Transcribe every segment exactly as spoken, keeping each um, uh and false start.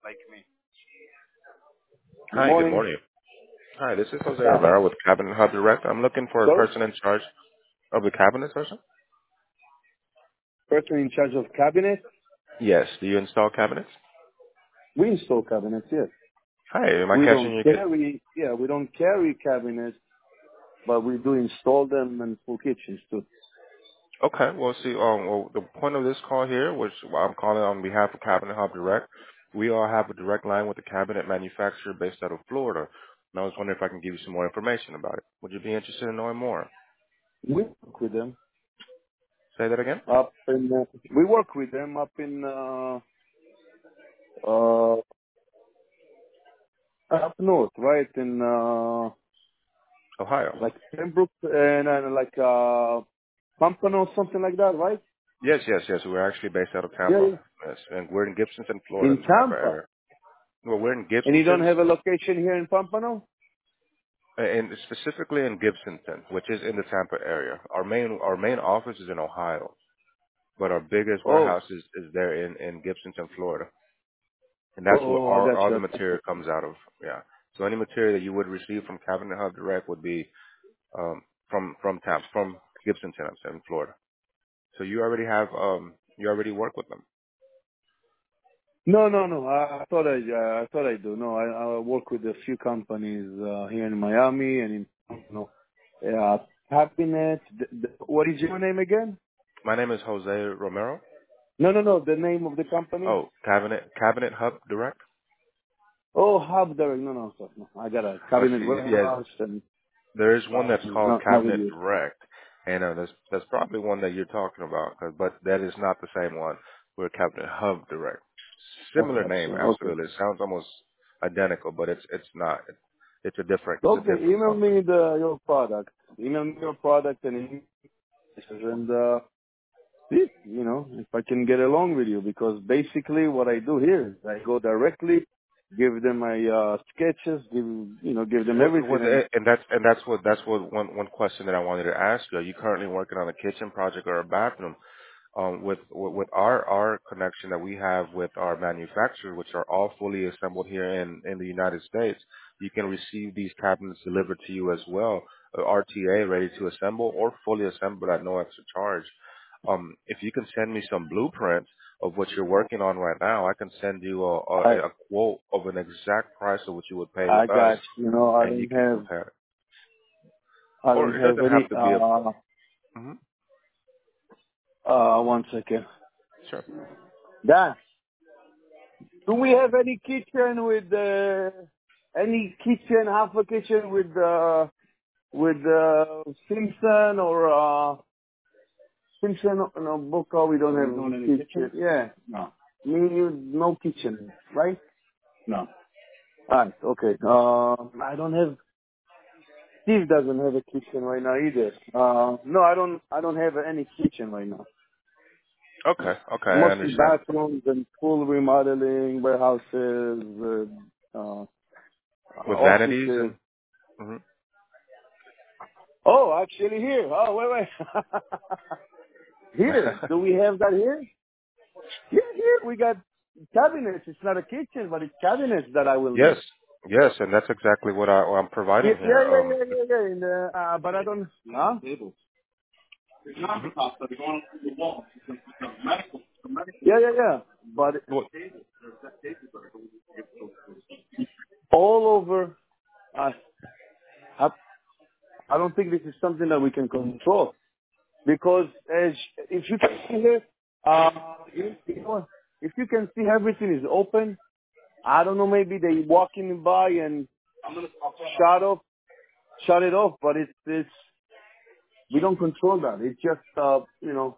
Good Hi, good morning. morning. Hi, this is Jose Rivera with Cabinet Hub Direct. I'm looking for a Sorry? person in charge of the cabinet person. Person in charge of cabinets? Yes. Do you install cabinets? We install cabinets, yes. Hi, am I We catching don't you? Good? carry, yeah, we don't carry cabinets, but we do install them in full kitchens too. Okay. Well, see, um, well, the point of this call here, which I'm calling on behalf of Cabinet Hub Direct, we all have a direct line with the cabinet manufacturer based out of Florida. And I was wondering if I can give you some more information about it. Would you be interested in knowing more? We work with them Say that again? up in, uh, we work with them up in, uh, uh, up north, right? In, uh, Ohio. like Pembroke and, uh, like, uh, Pompano, something like that, right? Yes, yes, yes. We're actually based out of Yeah, Tampa. yeah. Yes, and we're in Gibsonton, Florida, In the Tampa Tampa. area. Well, we're in And you don't Gibsonton, have a location here in Pompano? and specifically in Gibsonton, which is in the Tampa area. Our main our main office is in Ohio, but our biggest Oh, warehouse is, is there in, in Gibsonton, Florida, and that's where oh, I all, got all the you. material comes out of. Yeah. So any material that you would receive from Cabinet Hub Direct would be um, from from Tampa, from Gibsonton, I'm saying, Florida. So you already have um you already work with them. No, no, no. I, I thought I, uh, I thought I do. No, I, I work with a few companies uh, here in Miami and in, you know, uh, Happiness. The, the, what is your name again? My name is Jose Romero. No, no, no. The name of the company. Oh, Cabinet Cabinet Hub Direct. Oh, Habder. No, no, sorry, no. I got a Let's cabinet see. Yeah, warehouse and there is one that's um, called not, not with Cabinet you. Direct, and uh, that's that's probably one that you're talking about, 'cause- but that is not the same one. We're Cabinet Hub Direct. I Similar got name, you. Okay. absolutely. It sounds almost identical, but it's it's not. It's a different it's a Okay. different Email company. me the your product. Email me your product and and uh, see, you know, if I can get along with you, because basically what I do here is I go directly, give them my uh, sketches, give you know, give them Well, everything, well, and and that's and that's what that's what one one question that I wanted to ask you. Are you currently working on a kitchen project or a bathroom? um, with with with our our connection that we have with our manufacturers, which are all fully assembled here in in the United States, you can receive these cabinets delivered to you as well, uh, R T A ready to assemble or fully assembled at no extra charge. Um, if you can send me some blueprints of what you're working on right now, I can send you a, I a, a quote of an exact price of what you would pay I with us, got you know I and you don't can have compare it. I Or don't it have doesn't have any to be a. uh Mhm. uh one second. Sure. Dan, do we have any kitchen with uh, any kitchen half a kitchen with uh with uh Simpson or uh Simpson no Boca? We don't have no kitchen. kitchen. Yeah. No. Me, you, no kitchen, right? No. Alright, okay. Um, I don't have. Steve doesn't have a kitchen right now either. Uh, no, I don't. I don't have any kitchen right now. Okay. Okay. I Mostly understand. bathrooms and full remodeling, warehouses, uh, uh, With vanities offices. and. Mhm. Oh, actually here. Oh, wait, wait. Here, do we have that here? Yeah, here we got cabinets. It's not a kitchen, but it's cabinets that I will Yes, need. yes, and that's exactly what I, I'm Yeah, providing yeah, here. yeah, Um, yeah, yeah, yeah. In the, uh, but I don't. Huh? mhm. Yeah, yeah, yeah. But Well, all over, I, I, I don't think this is something that we can control because as if you can see here, uh, if, you know, if you can see everything is open. I don't know. Maybe they walking by and shut off, shut it off. But it's it's we don't control that. It's just uh, you know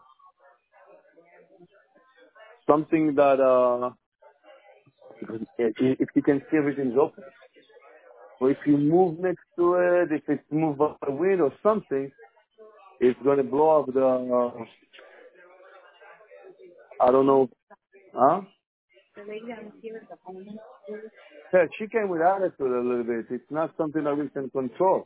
something that uh, because if if you can see everything's open. Or if you move next to it, if it's moved by the wind or something, it's going to blow up the, uh, I don't know, huh? Yeah, she came with attitude a little bit. It's not something that we can control.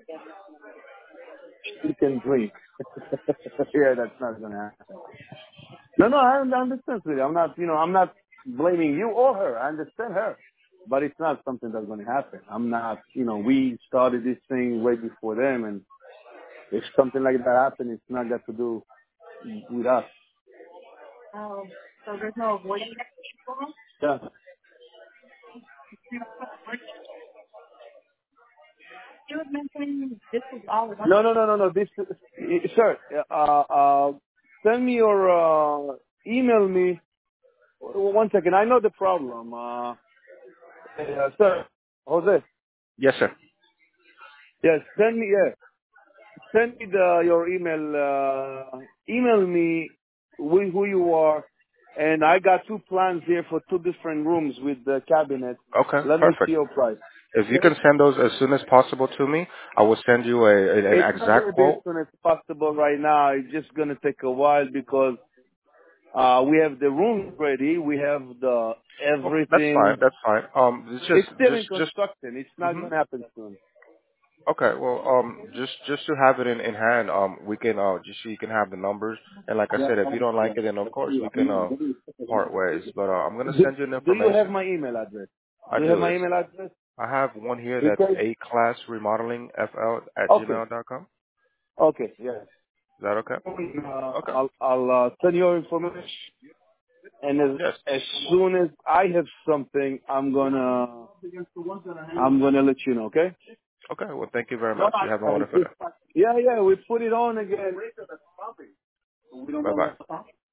She can drink. Yeah, that's not going to happen. No, no, I understand, sweetie. I'm not, you know, I'm not blaming you or her. I understand her. But it's not something that's going to happen. I'm not, you know, we started this thing way before them, and if something like that happens, it's not got to do with us. Oh, so there's no avoiding that? Yeah. You were mentioning this is all one. No, no, no, no, no. This, is, sir, uh, uh, send me or uh, email me. One second. I know the problem. Uh, uh, sir, Jose. Yes, sir. Yes, send me. Yeah, send me the your email. Uh, email me who, who you are, and I got two plans here for two different rooms with the cabinet. Okay, Let me see perfect. your price. If you Okay? can send those as soon as possible to me, I will send you a, a an It's not going exact to be as quote. soon as possible right now. It's just going to take a while because uh, we have the room ready. We have the Oh, that's fine. everything. That's fine. Um, it's It's just still just in just. construction. It's not hmm going to happen soon. Okay. Well, um, just just to have it in, in hand, um, we can uh just so you can have the numbers. And like I said, if you don't like it, then of course we can uh part ways. But uh, I'm gonna Do, send you the do you have information. my email address? I Do you have do. my It's email address? I have one here that's Because a class remodeling fl at okay, gmail dot com. okay, yeah. Is that okay? Uh, Okay. I'll I'll uh, send your information, and as Yes. as soon as I have something, I'm gonna I'm gonna let you know. Okay? Okay. Well, thank you very much. You have a wonderful day. Yeah, yeah. We put it on again. Bye bye.